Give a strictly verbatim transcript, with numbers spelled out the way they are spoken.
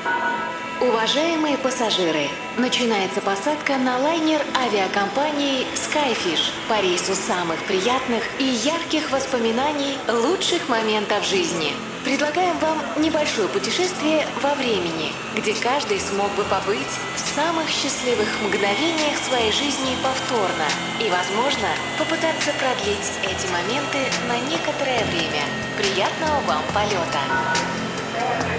Уважаемые пассажиры, начинается посадка на лайнер авиакомпании Skyfish по рейсу самых приятных и ярких воспоминаний лучших моментов жизни. Предлагаем вам небольшое путешествие во времени, где каждый смог бы побыть в самых счастливых мгновениях своей жизни повторно и, возможно, попытаться продлить эти моменты на некоторое время. Приятного вам полета!